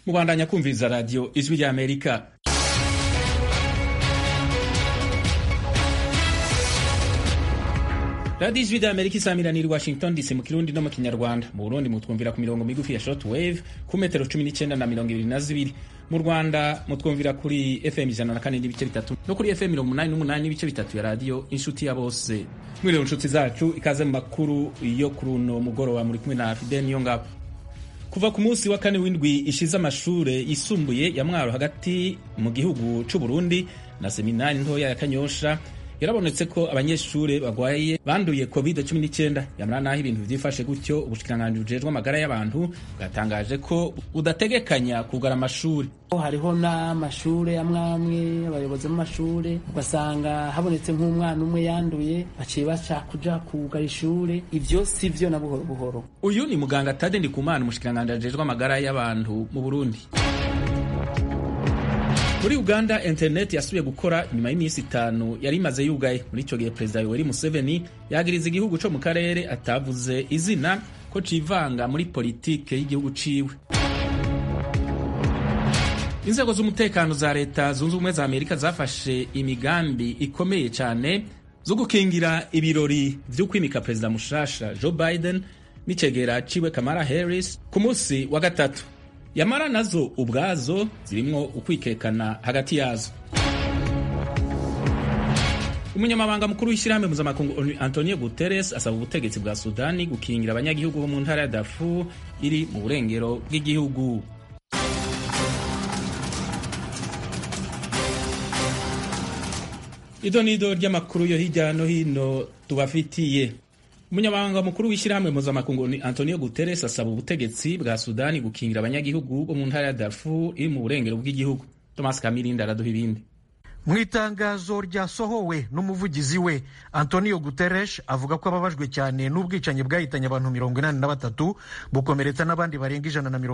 mubandanya kumviriza radio Ijwi rya Amerika. Radio Ijwi rya Amerika isamiraniye Washington DC mu Kirundi no mu Kinyarwanda. Mu Burundi mutwumvira ku mirongo migufi ya shortwave ku metero 19 na 22. Mu Rwanda mutwumvira kuri FM 104.3 no kuri FM 88.3 ya radio Inshuti ya Bose. Mwiriwe inshuti zacu, ikaze mu makuru yo kuruno mugoroba muri kumwe na Fidel Niyongabo. Kuva ku munsi wa kane w'indwi ishize amashure yisumbuye ya Mwaro hagati mu gihugu c'u Burundi na seminari ntoya ya Kanyosha yarabonetse ko abanyeshure bagwaye banduye COVID-19. Yamara naho ibintu vyifashe gutyo, ubushikiranganji bujejwe amagara y'abantu bwatangaje ko budategekanya kugara amashure. Hariho n'amashure amwe abayobozi mu mashure ugasanga habonetse nk'umwana umwe yanduye baciye baca kuja kugara ishure. Ivyo sivyo na buhoro buhoro. Uyu ni muganga Tade Ndikumana, umushikiranganji ajejwe amagara y'abantu mu Burundi. Muri Uganda internet yasubiye gukora nyuma y'iminsi 5 yari imaze yugaye. Muri ico gihe Perezida Yoweri Museveni yagiriza igihugu co mu karere atavuze izina ko civanga muri politike y'igihugu ciwe. Inzego z'umutekano za leta zunze ubumwe za Amerika zafashe imigambi ikomeye cyane zo gukingira ibirori vyo kwimika Perezida mushasha Joe Biden n'icegera ciwe Kamala Harris ku munsi wa gatatu. Yamara nazo ubwazo zirimwo ukwikekana hagati yazo. Umunyamabanga mukuru w'ishirahamwe mpuzamakungu Antonio Guterres asaba ubutegetsi bwa Sudani gukingira abanyagihugu bo mu ntara ya Darfur iri mu burengero bw'igihugu. Idonido ry'amakuru yo hirya no hino tubafitiye. Umunyamabanga mukuru w'ishirahamwe mpuzamakungu Antonio Guterres asaba ubutegetsi bwa Sudani gukingira abanyagihugu bo mu ntara ya Darfur iri mu burengero bw'igihugu. Thomas Kamirinda araduha ibindi. Mu itangazo ryasohowe n'umuvugizi we Antonio Guterres avuga ko ababajwe cyane n'ubwicanyi bwahitanye abantu 43 bukomeretsa n'abandi barenga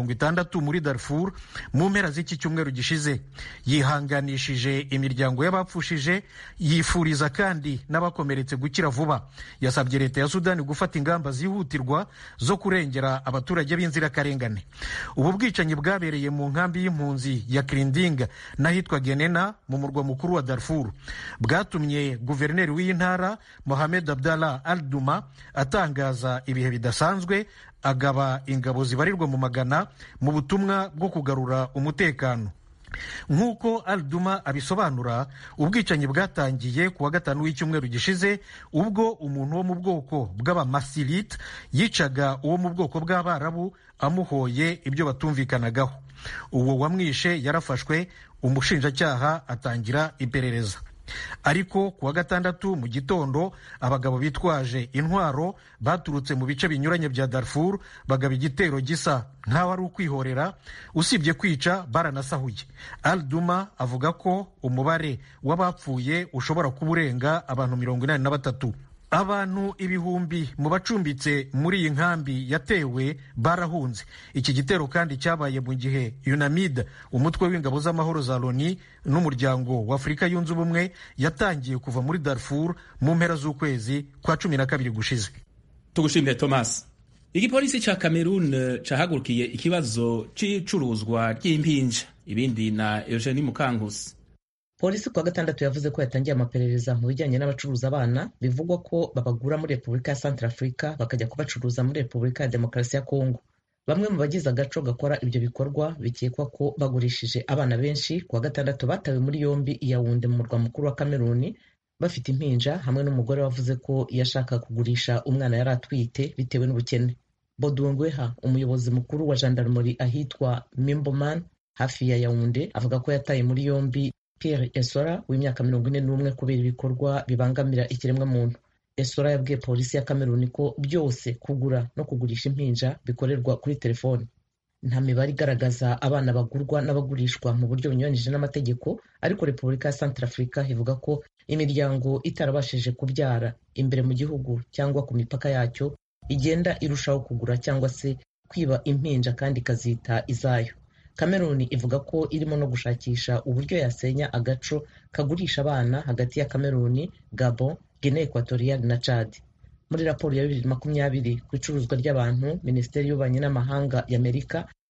160 muri Darfur mu mpera z'iki cyumweru gishize. Yihanganishije imiryango y'abapfushije, yifuriza kandi n'abakomeretse gukira vuba. Yasabye leta ya Sudani gufata ingamba zihutirwa zo kurengera abaturage b'inzirakarengane. Ubu bwicanyi bwabereye mu nkambi y'impunzi ya Krinding n'ahitwa Genena mu murwa mukuru wa Darfur. Bwatumye guverineri w'iyi ntara Mohamed Abdallah Al-Duma atangaza ibihe bidasanzwe, agaba ingabo zibarirwa mu magana mu butumwa bwo kugarura umutekano. Nk'uko Al-Duma abisobanura, ubwicanyi bwatangiye kuwa gatanu w'icyumweru gishize ubwo umuntu wo mu bwoko bw'abamasilit yicaga uwo mu bwoko bw'Abarabu amuhoye ibyo batumvikanagaho. Uwo wamwishe yarafashwe, umushinjacyaha atangira iperereza. Ariko kuwa gatandatu mu gitondo abagabo bitwaje intwaro baturutse mu bice binyuranye bya Darfur bagaba igitero gisa nkaho ari ukwihorera, usibye kwica baranasahuye. Al-Duma avuga ko umubare w'abapfuye ushobora kuba urenga abantu 83. Abantu ibihumbi mu bacumbitse muri iyi nkambi yatewe barahunze. Iki gitero kandi cyabaye mu gihe UNAMID, umutwe w'ingabo z'amahoro za Loni n'umuryango wa Afurika yunze ubumwe, yatangiye kuva muri Darfur mu mpera z'ukwezi kwa 12 gushize. Tugushimire Thomas. Igipolisi ca Cameroon cahagurukiye ikibazo c'icuruzwa ry'impinja. Ibindi na Eugenie Mukankusi. Polisi kuwa gatandatu yavuze ko yatangiye amaperereza mu bijyanye n'abacuruza abana bivugwa ko babagura muri Repubulika ya Centrafrica bakajya kubacuruza muri Repubulika ya Demokarasi ya Kongo. Bamwe mu bagize agaco gakora ibyo bikorwa bikekwa ko bagurishije abana benshi kuwa gatandatu batawe muri yombi i Yaounde mu murwa mukuru wa Cameroon bafite impinja, hamwe n'umugore wavuze ko yashaka kugurisha umwana yari atwite bitewe n'ubukene. Bodouengweha, umuyobozi mukuru wa gendarmerie ahitwa Mimboman hafi ya Yaounde, avuga ko yataye muri yombi Pierre Esora w'imyaka 41 kubera ibikorwa bibangamira ikiremwa muntu. Esora yabwiye polisi ya Cameroon ko byose kugura no kugurisha impinja bikorerwa kuri telefone. Nta mibare igaragaza abana bagurwa n'abagurishwa mu buryo bunyuranije n'amategeko, ariko Repubulika ya Centrafrica ivuga ko imiryango itarabashije kubyara imbere mu gihugu cyangwa ku mipaka yacyo igenda irushaho kugura cyangwa se kwiba impinja kandi ikazita izayo. Cameroon ivuga ko irimo no gushakisha uburyo yasenya agaco kagurisha abana hagati ya Cameroon, Gabon, Guinea Equatorial na Chad. Muri raporo ya 2020 ku icuruzwa ry'abantu, Minisiteri y'Ububanyi n'Amahanga y'Amerika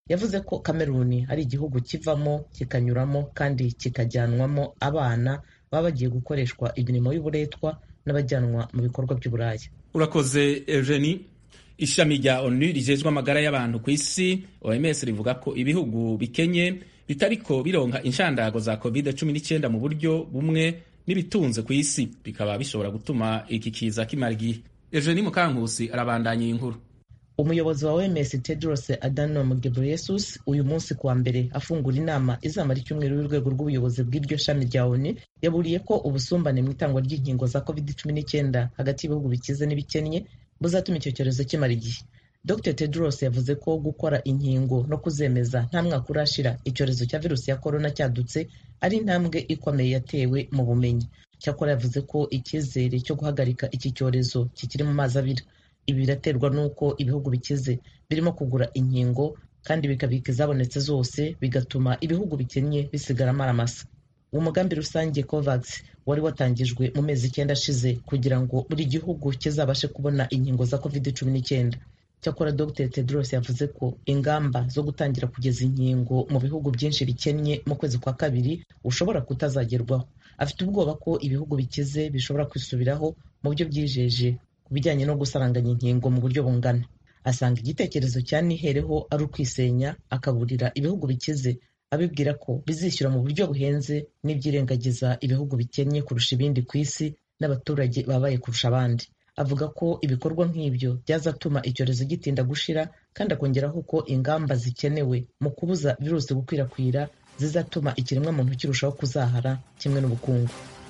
yavuze ko Kameruni ari igihugu kivamo kikanyuramo kandi kikajyanwamo abana baba bagiye gukoreshwa imirimo y'uburetwa n'abajyanwa mu bikorwa by'uburaya. Urakoze Eugenie. Ishami rya ONU rijejwe amagara y'abantu ku isi OMS rivuga ko ibihugu bikenye bitariko bironka inshandago za COVID-19 mu buryo bumwe n'ibitunze ku isi, bikaba bishobora gutuma iki kiza kimara igihe. Eugenie Mukankusi arabandanya iyi nkuru. Umuyobozi wa OMS Tedros Adhanom Ghebreyesus uyu munsi kuwa mbere afungura inama izamara icyumweru y'urwego rw'ubuyobozi bw'iryo shami rya ONU yaburiye ko ubusumbane mu itangwa ry'inkingo za COVID-19 hagati y'ibihugu bikize n'ibikennye buzatuma icyo cyorezo kimara igihe. Dr Tedros yavuze ko gukora inkingo no kuzemeza nta mwaka urashira icyorezo cya virusi ya corona cyadutse ari intambwe ikomeye yatewe mu bumenyi. Cyakora yavuze ko icyizere cyo guhagarika iki cyorezo kikiri mu mazi abira. Ibi biraterwa n'uko ibihugu bikize birimo kugura inkingo kandi bikabika izabonetse zose, bigatuma ibihugu bikennye bisigara amaramasa. Umugambi rusange COVAX wari watangijwe mu mezi 9 ashize kugira ngo buri gihugu kizabashe kubona inkingo za COVID-19. Cyakora Dr Tedros yavuze ko ingamba zo gutangira kugeza inkingo mu bihugu byinshi bikennye mu kwezi kwa kabiri ushobora kutazagerwaho. Afite ubwoba ko ibihugu bikize bishobora kwisubiraho mu byo byijeje bijyanye no gusaranganya inkingo mu buryo bungana. Asanga igitekerezo cya nihereho ari ukwisenya, akaburira ibihugu bikize abibwira ko bizishyura mu buryo buhenze n'ibyirengagiza ibihugu bikennye kurusha ibindi ku isi n'abaturage babaye kurusha abandi. Avuga ko ibikorwa nk'ibyo byazatuma icyorezo gitinda gushira, kandi akongeraho ko ingamba zikenewe mu kubuza virusi gukwirakwira zizatuma ikiremwamuntu kirushaho kuzahara kimwe n'ubukungu.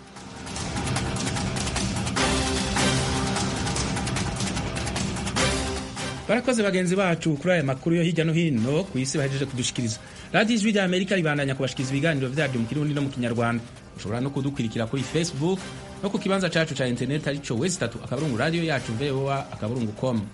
Barakoze bagenzi bacu kuri aya makuru yo hirya no hino ku isi bahejeje kudushikiriza. Radio Ijwi rya Amerika ribandanya kubashikiriza ibiganiro vyaryo mu Kirundi no mu Kinyarwanda. Ushobora no kudukwirikira kuri Facebook no ku kibanza cacu ca internet arico www.radio yacu voa.com.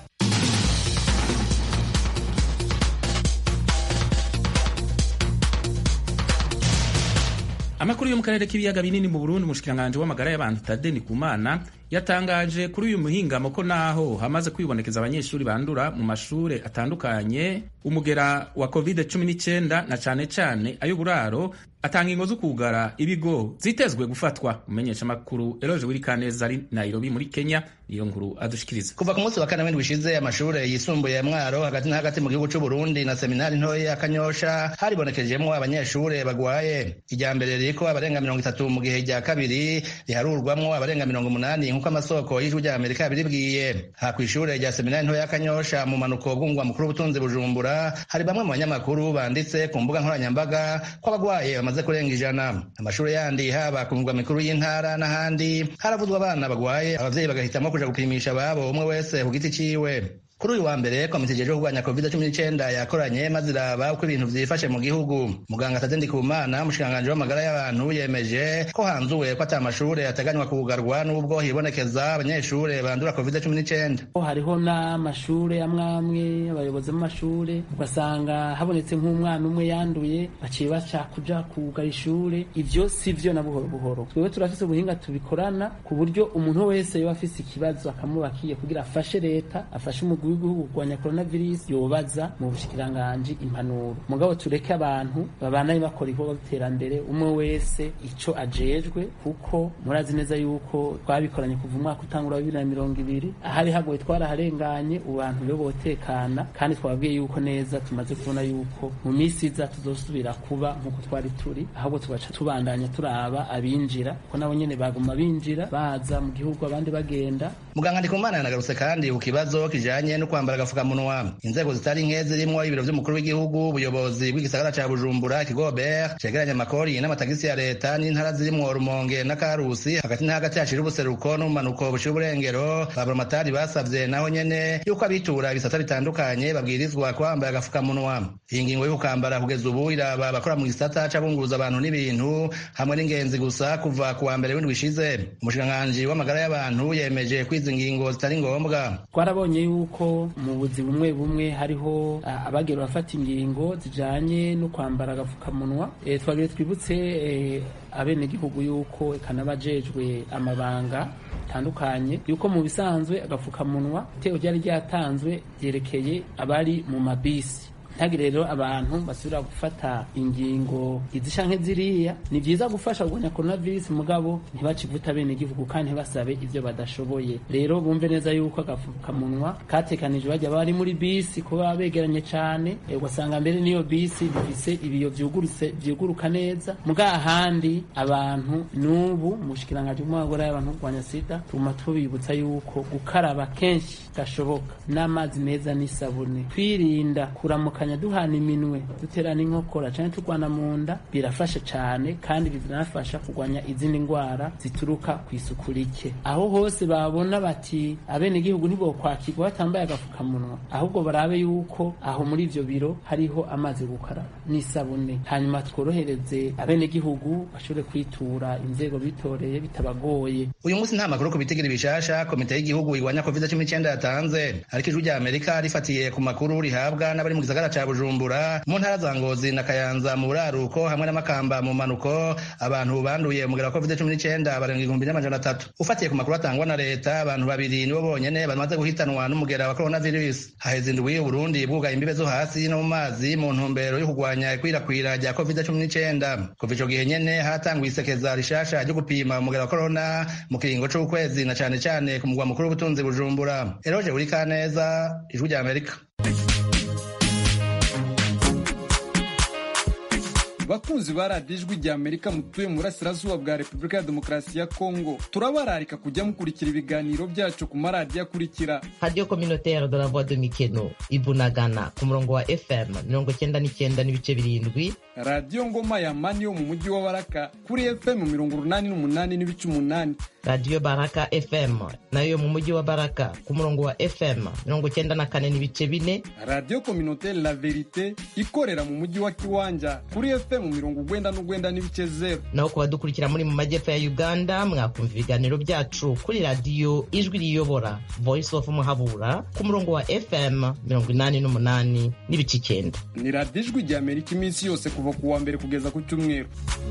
Amakuru yo mu karere k'ibiyaga binini mu Burundi, umushikiranganje w'amagara y'abantu Tade Ndikumana yatangaje kuri uyu muhingamo ko naho hamaze kwibonekeza abanyeshuri bandura mu mashure atandukanye umugera wa COVID-19 na cane cane ay'uburaro, atanga ingo zo kugara ibigo zitezwe gufatwa. Umenyesha makuru Eloge Wirikaneza ari Nairobi muri Kenya niyo nkuru adushikiriza. Kuva ku munsi wa kane w'indwishize amashure yisumbuye ya Mwaro hagati na hagati mu gihugu cy'u Burundi na seminari ntoya ya Kanyosha haribonekejemo abanyeshure bagwaye. Ijyambere riko abarenga 30 mu gihe rya kabiri riharurwamwo abarenga 80 nkuko amasoko y'Ijwi rya Amerika biribwiye. Ha kw'ishure rya seminari ntoya ya Kanyosha mu manuko gungwa mukuru butunzi Bujumbura hari bamwe mu banyamakuru banditse ku mbuga nkoranyambaga ko abagwaye bamaze kurenga 100. Amashure yandi haba ku mugwa mikuru y'intara n'ahandi haravuzwa abana bagwaye, abavyeyi bagahitamo kuja gupimisha ababo umwe wese ku giti ciwe. Kuri uyu wa mbere komite ijeje kurwanya COVID-19 yakoranye maze iraba uko ibintu vyifashe mu gihugu. Muganga Tade Ndikumana umushikiranganje w'amagara y'abantu yemeje ko hanzuwe ko ata mashure ateganywa kugarwa n'ubwo hibonekeza abanyeshure bandura COVID-19. Hariho n'amashure amwamwe abayobozi mu mashure ugasanga habonetse nk'umwana umwe yanduye baciye baca kuja kugara ishure. Ivyo sivyo na buhoro buhoro. Twebwe turafise ubuhinga tubikorana ku buryo umuntu wese yoba afise ikibazo akamubakiye kugira afashe leta, afashe umugwi w'igihugu kurwanya coronavirus yobaza mu bushikiranganje impanuro. Mugabo tureke abantu babana bakora ibikorwa by'iterambere umwe wese ico ajejwe, kuko murazi neza yuko twabikoranye kuva umwaka utangura 2020 ahari hagoye twaraharenganye abantu rero botekana, kandi twabwiye yuko neza tumaze kubona yuko mu misi iza tuzosubira kuba nkuko twari turi, ahubwo tugaca tubandanya turaba abinjira ko nabo nyene baguma binjira baza mu gihugu abandi bagenda. Muganga Ndikumana yanagarutse kandi ku kibazo kijanye no kwambara agafukamunwa. Inzego zitari nke zirimo ibiro vy'umukuru w'igihugu, ubuyobozi bw'igisagara ca Bujumbura, Kigobert cegeranya amakori n'amatagisi ya leta n'intara zirimwo Rumonge na Karusi hagati na hagati hashira ubuseruko n'umanuko bushira uburengero. Baburamatari basavye naho nyene yuko abitura ibisata bitandukanye babwirizwa kwambara agafukamunwa. Iyi ngingo yo kwambara kugeza ubu iraba bakora mu gisata c'abunguruza abantu n'ibintu hamwe n'ingenzi gusa kuva ku wa mbere w'indwi ishize. Umushikiranganje w'amagara y'abantu yemeje kwiza ingingo zitari ngombwa. Twarabonye yuko mu buzi bumwe bumwe hariho abagera bafata ingingo zijanye no kwambara agafukamunwa. Twagire twibutse abene gihugu yuko kanabajejwe amabanga tandukanye yuko mu bisanzwe agafukamunwa teo ryari ryatanzwe yerekeye abari mu mabisi ntagire rero abantu basubira gufata ingingo izi canke ziriya. Ni vyiza gufasha kugwanya coronavirus mugabo ntibace ivuta bene igihugu kandi ntibasabe ivyo badashoboye. Rero bumve neza yuko agafukamunwa katekanijwe bajya bari muri bisi kuba begeranye cane, ugasanga mbere niyo bisi bifise ibiyo vyuguruka neza. Muga ahandi abantu n'ubu mushikiranganje mwagora y'abantu kugwanya sida tuma tubibutsa yuko gukaraba kenshi gashoboka n'amazi meza n'isabune, kwirinda kuramukanya duhana iminwe duterana inkokora canke turwana mu nda birafasha cane kandi biranafasha kugwanya izindi ndwara zituruka kw'isuku rike. Aho hose babona bati abene igihugu nibo kwakirwa batambaye agafukamunwa, ahubwo barabe yuko aho muri ivyo biro hariho amazi gukaraba n'isabune, hanyuma tworohereze abene igihugu bashobore kwitura inzego bitoreye bitabagoye. Uyu munsi nta makuru ku bitigiri bishasha komite y'igihugu igwanya COVID-19 yatanze, ariko ijwi rya Amerika rifatiye ku makuru rihabwa n'abari mu gisagara ca Bujumbura, mu ntara za Ngozi na Kayanza mu buraruko hamwe n'Amakamba mu manuko, abantu banduye umugera wa COVID-19 barenga 1300. Ufatiye ku makuru atangwa na leta, abantu babiri nibo bonyene bamaze guhitanwa n'umugera wa coronavirus. Haheze indwi Burundi bwugaye imbibe zo hasi no mu mazi mu ntumbero yo kugwanya ikwirakwira rya COVID-19. Kuva ico gihe nyene hatangwa isekeza rishasha ryo gupima umugera wa corona mu kiringo c'ukwezi na cane cane ku mugwa mukuru w'ubutunzi Bujumbura. Eroje Urikaneza, Ijwi rya Amerika. Bakunzi ba radiyo Ijwi rya Amerika mutuye mu burasirazuba bwa Repubulika ya Demokarasi ya Kongo, turabararika kujya mukurikira ibiganiro byacu ku maradiyo akurikira: Radio Communautaire de la Voix de Mikeno Ibunagana ku murongo wa FM 99.7, Radio Ngoma ya Mani yo mu mujyi wa Baraka kuri FM 88.8, Radio Baraka FM nayo mu mujyi wa Baraka ku murongo wa FM 94.4, Radio Communautaire La Verite ikorera mu mujyi wa Kiwanja kuri FM 99.0. Naho kuba dukurikira muri mu majyepfo ya Uganda mwakumva ibiganiro byacu kuri Radio Ijwi Riyobora Voice of Muhabura ku murongo wa FM 88.9. Ni Radio Ijwi rya Amerika iminsi yose kuva ku wa mbere kugeza ku cyumweru.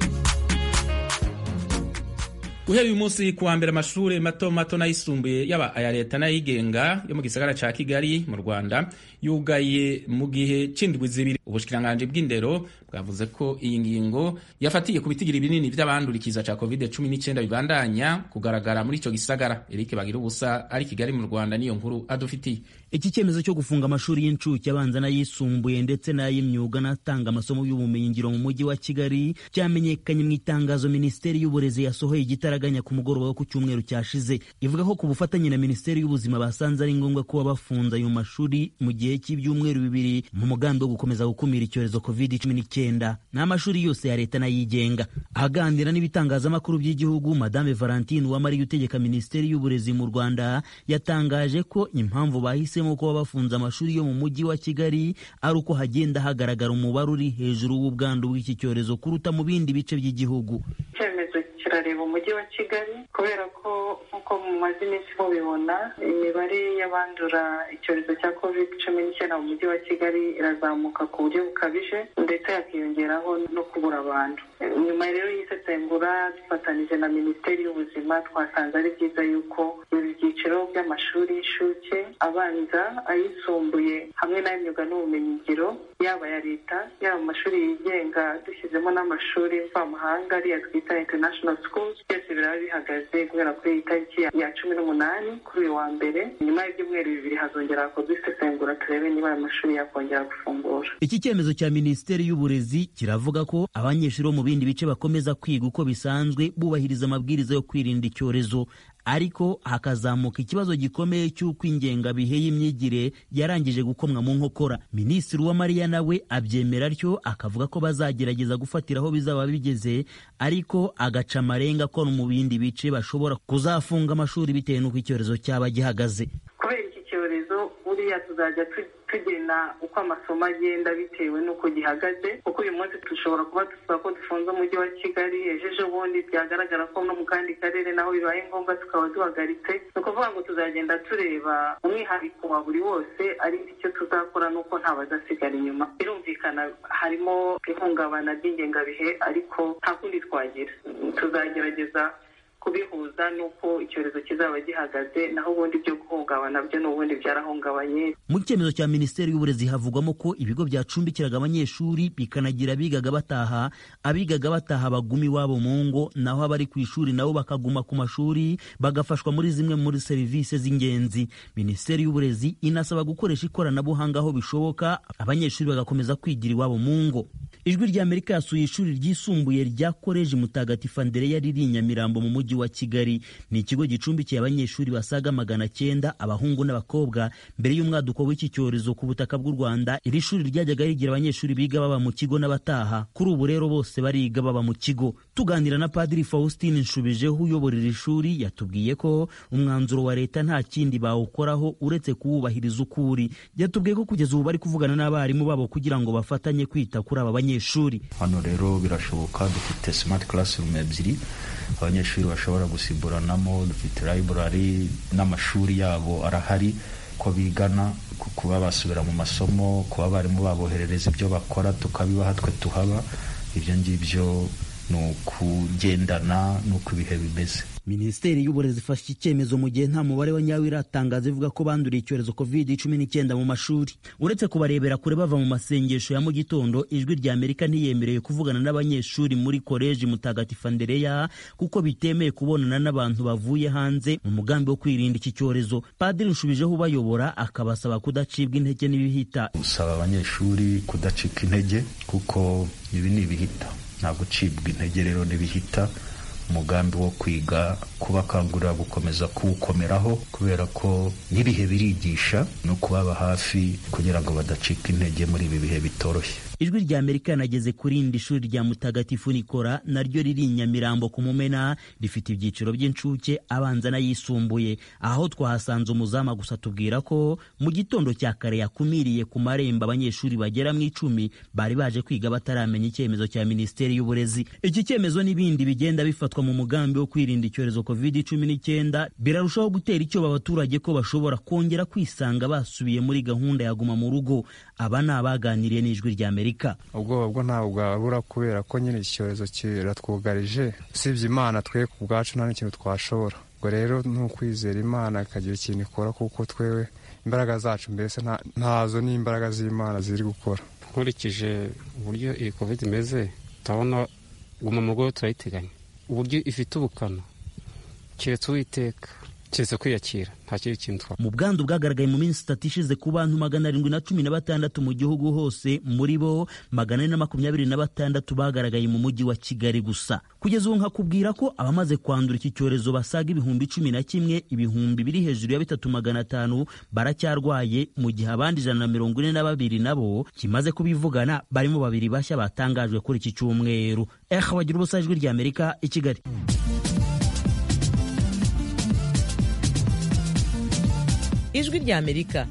Guhera uyu munsi kuwa mbere amashuri mato mato n'ayisumbuye yaba aya leta n'ayigenga yo mu gisagara ca Kigali mu Rwanda yugaye mu gihe c'indwi zibiri. Ubushikiranganje bw'indero bwavuze ko iyi ngingo yafatiye ku bitigiri binini vy'abandurikiza ca COVID-19 bibandanya kugaragara muri ico gisagara. Eric Bagirubusa ari Kigali mu Rwanda niyo nkuru adufitiye. Iki cyemezo cyo gufunga amashuri y'incuke abanza n'ayisumbuye ndetse n'ay'imyuga n'atanga amasomo y'ubumenyi ngiro mu mujyi wa Kigali cyamenyekanye mu itangazo Minisiteri y'Uburezi yasohoye igitaraganya ku mugoroba wo ku cyumweru cyashize. Ivuga ko ku bufatanye na Minisiteri y'Ubuzima basanze ari ngombwa kuba bafunza ayo mashuri mu gihe cy'ibyumweru bibiri mu mugambi wo gukomeza gukumira icyorezo COVID-19. N'amashuri yose ya leta n'ayigenga. Aganira n'ibitangazamakuru by'igihugu, Madame Valentine Uwamariya utegeka Minisiteri y'Uburezi mu Rwanda yatangaje ko impamvu bahisemo kuba bafunze amashuri yo mu mujyi wa Kigali ari uko hagenda hagaragara umubare uri hejuru w'ubwandu bw'iki cyorezo kuruta mu bindi bice by'igihugu. Icyemezo kirareba umujyi wa Kigali kubera ko nkuko mu mazi iminsi mubibona imibare y'abandura icyorezo cya COVID-19 mu mujyi wa Kigali irazamuka ku buryo bukabije ndetse hakiyongeraho no kubura abantu. Nyuma rero y'isesengura dufatanije na Minisiteri y'Ubuzima twasanze ari byiza yuko ibi byiciro by'amashuri y'ishuke abanza, ayisumbuye hamwe n'ay'imyuga n'ubumenyingiro yaba ya leta yaba amashuri yigenga dushyizemo n'amashuri mvamahanga ariya twita international schools byose biraba bihagaze guhera kuri iyi tariki ya 18 kuri uyu wa mbere. Nyuma y'ibyumweru bibiri hazongera hakorwa isesengura turebe niba ayo mashuri yakongera gufungura. Iki cyemezo cya Minisiteri y'Uburezi kiravuga ko abanyeshuri bo mu bindi bice bakomeza kwiga uko bisanzwe bubahiriza amabwiriza yo kwirinda icyorezo, ariko hakazamuka ikibazo gikomeye cy'uko ingengabihe y'imyigire yarangije gukomwa mu nkokora. Minisitiri Uwamariya nawe abyemera atyo, akavuga ko bazagerageza gufatira aho bizaba bigeze, ariko agaca amarenga ko no mu bindi bice bashobora kuzafunga amashuri bitewe n'uko icyorezo cyaba gihagaze. Kubera iki cyorezo buriya tuzajya tugena uko amasomo agenda bitewe n'uko gihagaze, kuko uyu munsi dushobora kuba dusaba ko dufunze umujyi wa Kigali, ejo bundi byagaragara ko no mu kandi karere naho bibaye ngombwa tukaba duhagaritse. Ni ukuvuga ngo tuzagenda tureba umwihariko wa buri wose, ari icyo tuzakora nuko nta bazasigara inyuma. Birumvikana harimo ihungabana ry'ingengabihe ariko nta kundi twagira. Tuzagerageza kubihuza n'uko icyorezo kizaba gihagaze, naho ubundi byo guhungabana byo n'ubundi byarahungabanye. Mu cyemezo cya Minisiteri y'Uburezi havugwamo ko ibigo byacumbikiraga abanyeshuri bikanagira abigaga bataha baguma iwabo mu ngo, naho abari ku ishuri nabo bakaguma ku mashuri bagafashwa muri zimwe muri serivisi z'ingenzi. Minisiteri y'Uburezi inasaba gukoresha ikoranabuhanga aho bishoboka, abanyeshuri bagakomeza kwigira iwabo mu ngo. Ijwi rya Amerika yasuye ishuri ryisumbuye rya Koleji Mutagatifu Andereya riri i Nyamirambo mu mujyi wa Kigali. Ni ikigo gicumbikiye abanyeshuri basaga 900 abahungu n'abakobwa. Mbere y'umwaduko w'iki cyorezo ku butaka bw'u Rwanda, iri shuri ryajyaga rigira abanyeshuri biga baba mu kigo n'abataha. Kuri ubu rero bose bariga baba mu kigo. Tuganira na Padiri Faustin Nshubijeho uyobora iri shuri, yatubwiye ko umwanzuro wa leta nta kindi bawukoraho uretse kuwubahiriza ukuri. Yatubwiye ko kugeza ubu bari kuvugana n'abarimu babo kugira ngo bafatanye kwita kuri aba banyeshuri. Hano rero birashoboka, dufite smart classroom ebyiri abanyeshuri bashobora gusimburanamo, dufite library n'amashuri yabo arahari ko bigana, kuba basubira mu masomo, kuba abarimu baboherereza ibyo bakora tukabibaha twe tuhaba. Ibyo ngibyo ni ukugendana n'uko ibihe bimeze. Minisiteri y'Uburezi ifashe icyemezo mu gihe nta mubare wa nyawo iratangaza ivuga ko banduriye icyorezo COVID-19 mu mashuri. Uretse kubarebera kure bava mu masengesho ya mu gitondo, Ijwi rya Amerika ntiyemerewe kuvugana n'abanyeshuri muri Koleji Mutagatifu Andereya kuko bitemeye kubonana n'abantu bavuye hanze mu mugambi wo kwirinda iki cyorezo. Padiri Nshubijeho ubayobora akabasaba kudacibwa intege n'ibihita. Usaba abanyeshuri kudacika intege kuko ibi ni ibihita, nta gucibwa intege rero n'ibihita. Umugambi wo kwiga kubakangurira gukomeza kuwukomeraho kubera ko n'ibihe birigisha no kubaba hafi kugira ngo badacika intege muri ibi bihe bitoroshye. Ijwi rya Amerika yanageze kuri indi shuri rya Mutagatifu Nikora naryo riri i Nyamirambo ku Mumena, rifite ibyiciro by'incuke, abanza n'ayisumbuye. Aho twahasanze umuzama gusa tubwira ko mu gitondo cya kare yakumiriye ku marembo abanyeshuri bagera mu 10 bari baje kwiga bataramenya icyemezo cya Minisiteri y'Uburezi. Iki cyemezo n'ibindi bigenda bifatwa mu mugambi wo kwirinda icyorezo COVID-19 birarushaho gutera icyoba abaturage ko bashobora kongera kwisanga basubiye muri gahunda ya guma mu rugo. Aba ni abaganiriye n'Ijwi rya Amerika. Ubwoba bwo ntabwo bwabura kubera ko nyine icyorezo kiratwugarije, usibye Imana twe ku bwacu nta n'ikintu twashobora. Ubwo rero ni ukwizera Imana ikagira ikintu ikora, kuko twewe imbaraga zacu mbese ntazo, n'imbaraga z'Imana ziri gukora. Nkurikije uburyo iyi COVID imeze, turabona guma mu rugo turayiteganya. Uburyo ifite ubukana keretse Uwiteka, keretse kwiyakira, nta kindi kintu twa. Mu bwandu bwagaragaye mu minsi 3 ishize ku bantu 716 mu gihugu hose, muri bo 426 bagaragaye mu mujyi wa Kigali gusa. Kugeza ubu nkakubwira ko abamaze kwandura iki cyorezo basaga 11,000, ibihumbi biri hejuru ya 3,500 baracyarwaye, mu gihe abandi 142 nabo kimaze kubivugana, barimo 2 bashya batangajwe kuri iki cyumweru. Bagira ubusa, Ijwi rya Amerika i Kigali. Ijwi rya Amerika.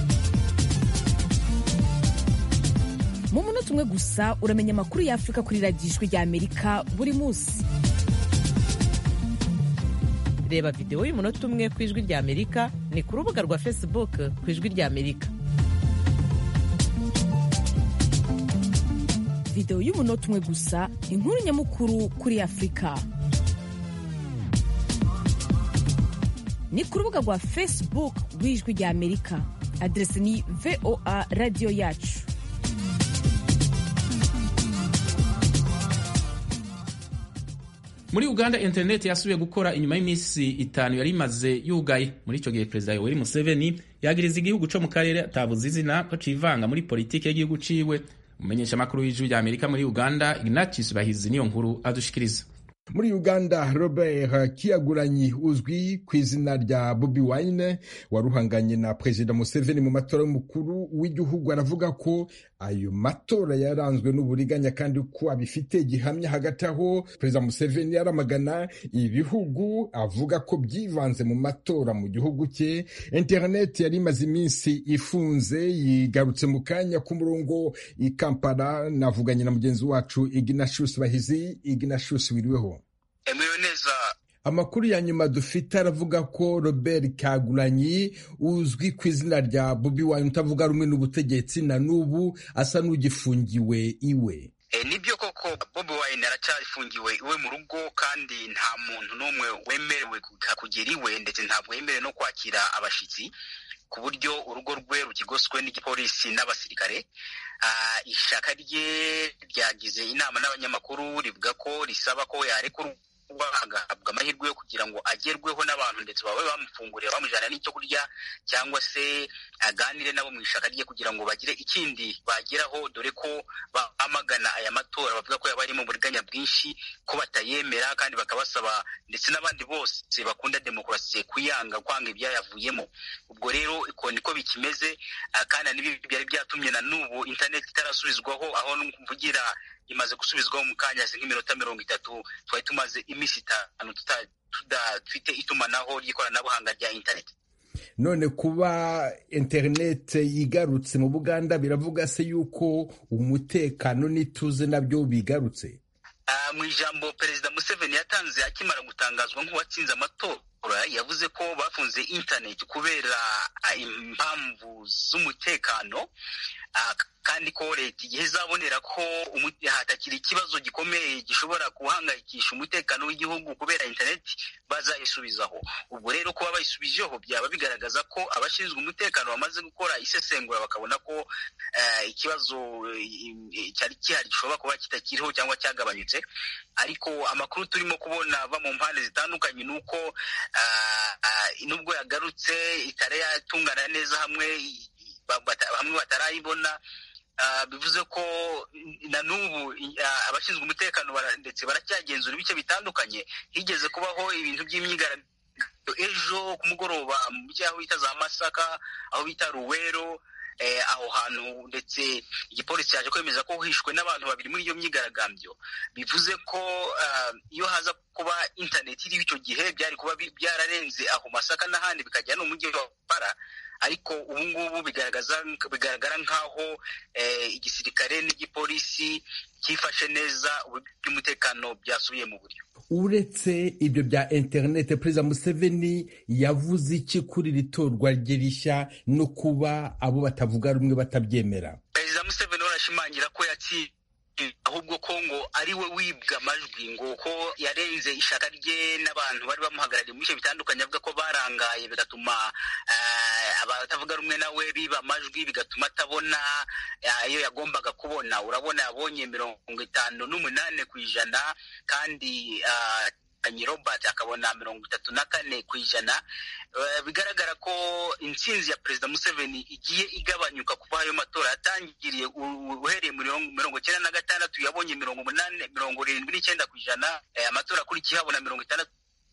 Mu munota umwe gusa uramenya amakuru ya Afrika kuri radiyo Ijwi rya Amerika buri munsi. Reba video y'umunota umwe ku Ijwi rya Amerika ni ku rubuga rwa Facebook ku Ijwi rya Amerika. Video y'umunota umwe gusa, inkuru nyamukuru kuri Afrika. Ni ku rubuga rwa Facebook rw'Ijwi rya Amerika. Adresi ni VOA Radio Yacu. Muri Uganda internet yasubiye gukora inyuma y'iminsi 5 yari imaze yugaye. Muri ico gihe Perezida Yoweri Museveni yagiriza igihugu co mu karere atabuze izina ko civanga muri politike y'igihugu ciwe. Umumenyesha makuru w'Ijwi rya Amerika muri Uganda Ignatius Bahizi niyo nkuru adushikiriza. Muri Uganda, Robert Kyagulanyi uzwi ku izina rya Bobi Wine waruhanganye na Perezida Museveni mu matora y'umukuru w'igihugu aravuga ko ayo matora yaranzwe n'uburiganya kandi ko abifite gihamya. Hagati aho Perezida Museveni yaramagana ibihugu avuga ko byivanze mu matora mu gihugu cye. Internet yari imaze iminsi ifunze yigarutse mu kanya ku murongo i Kampala. Navuganye na mugenzi wacu Ignatius Bahizi. Ignatius, wiriweho? Amakuru ya nyuma dufite aravuga ko Robert Kyagulanyi uzwi ku izina rya Bobi Wine utavuga rumwe n'ubutegetsi na n'ubu asa n'ugifungiwe iwe. nibyo koko Bobi Wine aracyafungiwe iwe mu rugo kandi nta muntu n'umwe wemerewe kugera iwe ndetse ntabwo yemerewe no kwakira abashitsi ku buryo urugo rwe rukigoswe n'igipolisi n'abasirikare. Ishaka rye ryagize inama n'abanyamakuru rivuga ko risaba ko yarekurwa agahabwa amahirwe yo kugira ngo agerweho n'abantu ndetse babe bamufungurira bamujyana n'icyo kurya cyangwa se aganire nabo mu ishaka rye kugira ngo bagire ikindi bageraho, dore ko bamagana aya matora bavuga ko yaba arimo uburiganya bwinshi, ko batayemera kandi bakabasaba ndetse n'abandi bose bakunda demokarasi kwanga ibyayavuyemo. Ubwo rero niko bikimeze, kandi n'ibi byari byatumye na n'ubu internet itarasubizwaho, aho mvugira imaze gusubizwaho mu kanya nk'iminota 30. Twari tumaze iminsi 5 tudafite itumanaho ry'ikoranabuhanga rya internet. None kuba internet yigarutse mu Buganda biravuga se yuko umutekano n'ituze nabyo bigarutse? Mu ijambo Perezida Museveni yatanze akimara gutangazwa nk'uwatsinze amatora, yavuze ko bafunze internet kubera impamvu z'umutekano, kandi ko leta igihe izabonera ko hatakiri ikibazo gikomeye gishobora guhangayikisha umutekano w'igihugu kubera internet bazayisubizaho. Ubwo rero kuba bayisubijeho byaba bigaragaza ko abashinzwe umutekano bamaze gukora isesengura bakabona ko ikibazo cyari gihari gishobora kuba kitakiriho cyangwa cyagabanyutse. Ariko amakuru turimo kubona ava mu mpande zitandukanye nuko nubwo yagarutse itare yatungana neza, hamwe batarayibona, bivuze ko na n'ubu abashinzwe umutekano ndetse baracyagenzura ibice bitandukanye. Higeze kubaho ibintu by'imyigaragambyo ejo ku mugoroba mu cyaho bita za Masaka, aho bita Ruwero, aho hantu ndetse igipolisi cyaje kwemeza ko hishwe n'abantu 2 muri iyo myigaragambyo. Bivuze ko iyo haza kuba internet iri icyo gihe byari kuba byararenze aho Masaka n'ahandi bikajya no mu mujyi wa Kampala. Ariko ubu ngubu bigaragara nk'aho igisirikare n'igipolisi cyifashe neza, umutekano byasubiye mu buryo. Uretse ibyo bya internet, Perezida Museveni yavuze iki kuri ritorwa rye rishya no kuba abo batavuga rumwe batabyemera? Perezida Museveni arashimangira ko yatsinze, ahubwo ko ngo ari we wibwa amajwi, ngo ko yarenze ishaka rye n'abantu bari bamuhagarariye mu bice bitandukanye, avuga ko barangaye bigatuma abatavuga rumwe nawe biba amajwi, bigatuma atabona ayo yagombaga kubona. Urabona yabonye 58% kandi Robert akabona 34%. Bigaragara ko intsinzi ya Perezida Museveni igiye igabanyuka kuva ayo matora yatangiriye. Uhereye muri 96 yabonye 79%, amatora akurikiye abona 64%,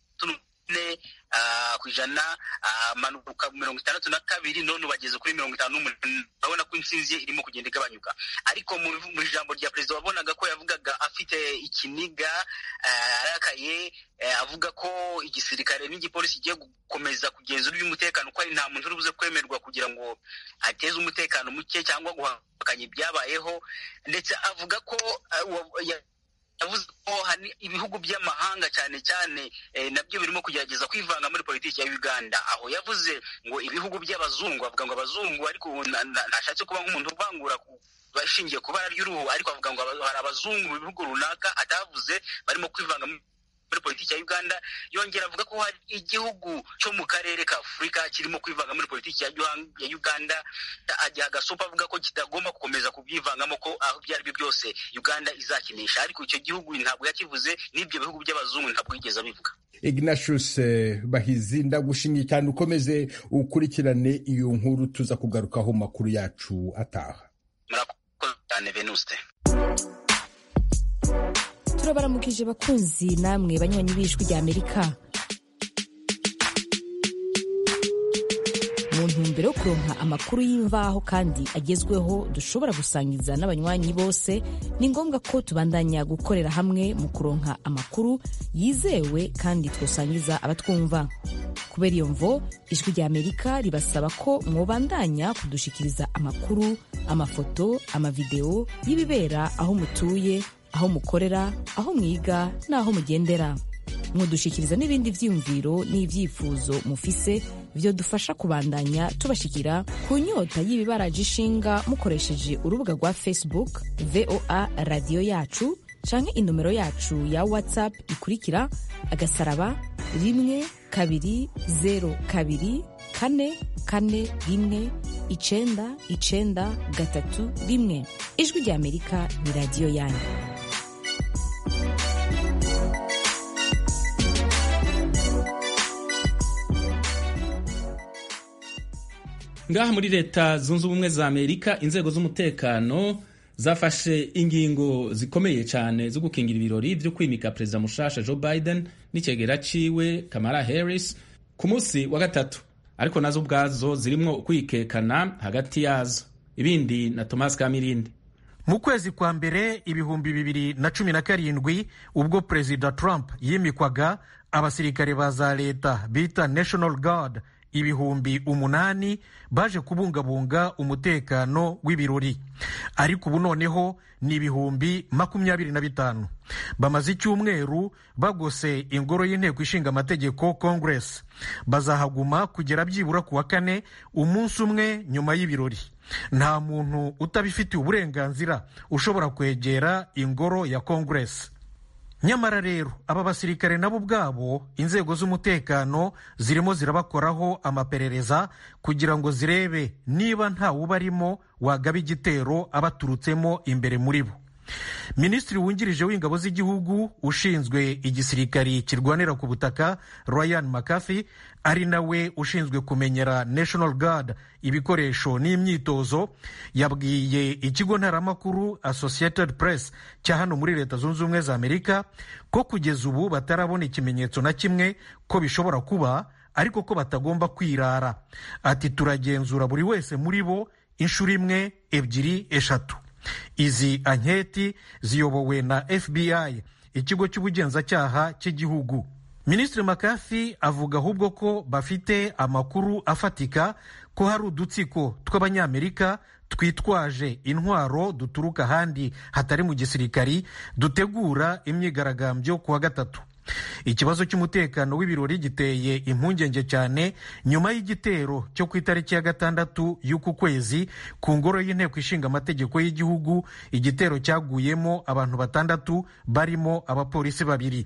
amanuka 62, none bageze kuri 55%. Urabona ko intsinzi ye irimo kugenda igabanyuka. Ariko mu ijambo rya Perezida wabonaga ko yavugaga afite ikiniga, arakaye, avuga ko igisirikare n'igipolisi kigiye gukomeza kugenzura iby'umutekano, ko ari nta muntu urubuze kwemerwa kugira ngo ateze umutekano muke cyangwa guhakanya ibyabayeho. Ndetse avuga ko yavuze ko hari ibihugu by'amahanga cyane cyane nabyo birimo kugerageza kwivanga muri politiki ya Uganda. Aho yavuze ngo ibihugu by'abazungu, avuga ngo abazungu, ariko ntashatse kuba nk'umuntu uvangura bashingiye ku bara ry'uruhu, ariko avuga ngo hari abazungu mu bihugu runaka atavuze barimo kwivanga muri politiki ya Uganda. Yongera avuga ko hari igihugu cyo mu karere ka Afurika kirimo kwivanga muri politiki ya Uganda. Ajya agasopa avuga ko kitagomba gukomeza kubyivangamo, ko aho byari byo byose Uganda izakinisha. Ariko icyo gihugu ntabwo yakivuze, n'ibyo bihugu by'abazungu ntabwo yigeze abivuga. Ignatius Bahizi, ndagushimiye cyane, ukomeze ukurikirane iyo nkuru, tuza kugarukaho makuru yacu ataha. Murakoze cyane Venuste. Turabaramukije bakunzi namwe banywanyi b'Ijwi rya Amerika. Mu ntumbero yo kuronka amakuru y'imvaho kandi agezweho dushobora gusangiza n'abanywanyi bose, ni ngombwa ko tubandanya gukorera hamwe mu kuronka amakuru yizewe kandi twosangiza abatwumva. Kubera iyo mvo, Ijwi rya Amerika ribasaba ko mwobandanya kudushikiriza amakuru, amafoto, amavideo y'ibibera aho mutuye, aho mukorera, aho mwiga n'aho mugendera. mwodushikiriza n'ibindi vyiyumviro n'ivyifuzo mufise vyodufasha kubandanya tubashikira ku nyota y'ibibaraje ishinga mukoresheje urubuga rwa Facebook VOA radio yacu canke inomero yacu ya WhatsApp ikurikira *1kabiri 02 Ijwi rya Amerika ni radio yanyu. Ngaha muri leta zunze ubumwe za Amerika inzego z'umutekano zafashe ingingo zikomeye cyane zo gukingira ibirori byo kwimika perezida mushasha Joe Biden n'icegera ciwe Kamala Harris ku munsi wa gatatu, ariko nazo ubwazo zirimwo kwikekana hagati yazo. Ibindi na Thomas Kamirindi. Mu kwezi kwa mbere 2017 ubwo Perezida Trump yimikwaga, abasirikare ba za leta bita National Guard 8,000 baje kubungabunga umutekano w'ibirori, ariko ubu noneho ni 25,000 bamaze icyumweru bagose ingoro y'inteko ishinga amategeko Congress. Bazahaguma kugera byibura ku wa kane, umunsi umwe nyuma y'ibirori. Nta muntu utabifitiye uburenganzira ushobora kwegera ingoro ya Congress. Nyamara rero aba basirikare nabo ubwabo inzego z'umutekano zirimo zirabakoraho amaperereza kugira ngo zirebe niba nta ubarimo wagaba igitero abaturutsemo imbere muri bo. Minisitiri wungirije w'ingabo z'igihugu ushinzwe igisirikari kirwanira ku butaka Ryan McCarthy, ari nawe ushinzwe kumenyera National Guard ibikoresho n'imyitozo, yabwiye ikigo ntaramakuru Associated Press cya hano muri leta zunze ubumwe za Amerika ko kugeza ubu batarabona ikimenyetso na kimwe ko bishobora kuba, ariko ko batagomba kwirara. Ati turagenzura buri wese muri bo inshuro imwe, ebyiri, eshatu. Izi anketi ziyobowe na FBI, ikigo cy'ubugenzacyaha cy'igihugu. Minisitiri McCarthy avuga ahubwo ko bafite amakuru afatika ko hari udutsiko tw'abanyamerika twitwaje intwaro duturuka ahandi hatari mu gisirikari dutegura imyigaragambyo ku wa gatatu. Ikibazo cy'umutekano w'ibirori giteye impungenge cyane nyuma y'igitero cyo ku itariki ya 6 y'uku kwezi ku ngoro y'inteko ishinga amategeko y'igihugu, igitero cyaguyemo abantu 6 barimo abapolisi 2.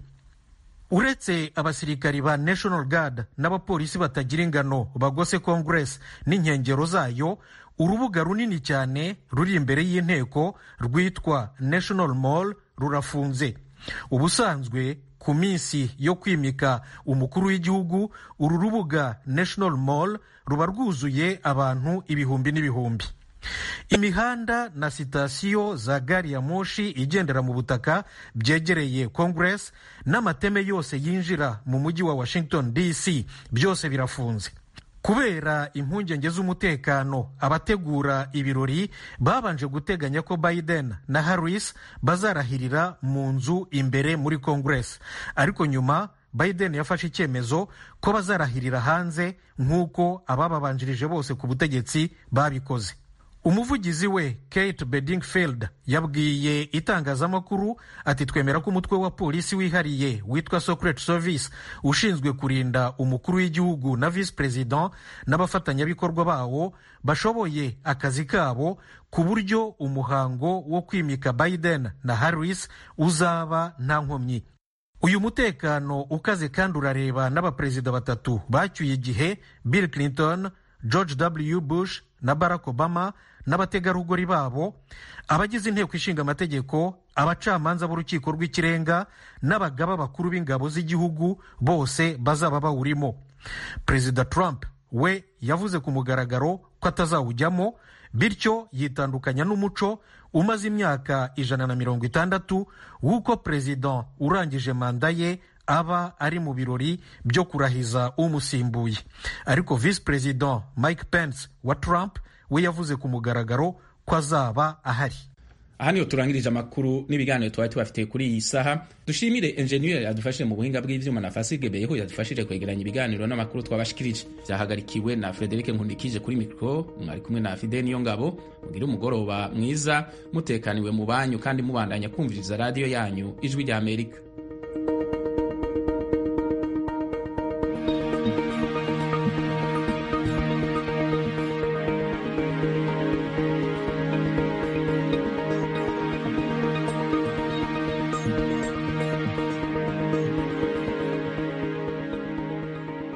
Uretse abasirikari ba National Guard n'abapolisi batagira ingano bagose Congress n'inkengero zayo, urubuga runini cyane ruri imbere y'inteko rwitwa National Mall rurafunze. Ubusanzwe ku minsi yo kwimika umukuru w'igihugu, uru rubuga National Mall ruba rwuzuye abantu ibihumbi n'ibihumbi. Imihanda na sitasiyo za gari ya moshi igendera mu butaka byegereye Congress n'amateme yose yinjira mu mujyi wa Washington DC byose birafunze. Kubera impungenge z'umutekano, abategura ibirori babanje guteganya ko Biden na Harris bazarahirira mu nzu imbere muri Congress, ariko nyuma Biden yafashe icyemezo ko bazarahirira hanze nk'uko abababanjirije bose ku butegetsi babikoze. Umuvugizi we Kate Bedingfield yabwiye itangazamakuru ati twemera ko umutwe wa polisi wihariye witwa Secret Service ushinzwe kurinda umukuru w'igihugu na Vice President n'abafatanyabikorwa bawo bashoboye akazi kabo ku buryo umuhango wo kwimika Biden na Harris uzaba nta nkomyi. Uyu mutekano ukaze kandi urareba n'abaperezida 3 bacyuye igihe, Bill Clinton, George W. Bush na Barack Obama n'abategarugori babo, abagize inteko ishinga amategeko, abacamanza b'urukiko rw'ikirenga n'abagaba bakuru b'ingabo z'igihugu bose bazaba bawurimo. Perezida Trump we yavuze ku mugaragaro ko atazawujyamo, bityo yitandukanya n'umuco umaze imyaka 160 w'uko perezida urangije manda ye aba ari mu birori byo kurahiza umusimbuye. Ariko Vice President Mike Pence wa Trump we yavuze ku mugaragaro ko azaba ahari. Aha niyo turangirije amakuru n'ibiganiro twari tubafite kuri iyi saha. Dushimire engineer yadufashije mu buhinga bw'ivyuma na Fasige Beyeho yadufashije kwegeranya ibiganiro n'amakuru twabashikirije. Byahagarikiwe na Frederic Nkundikije kuri micro, mwari kumwe na Fidel Niyongabo. Mugire umugoroba mwiza, mutekaniwe mu banyu kandi mubandanya kumviriza radio yanyu Ijwi rya Amerika.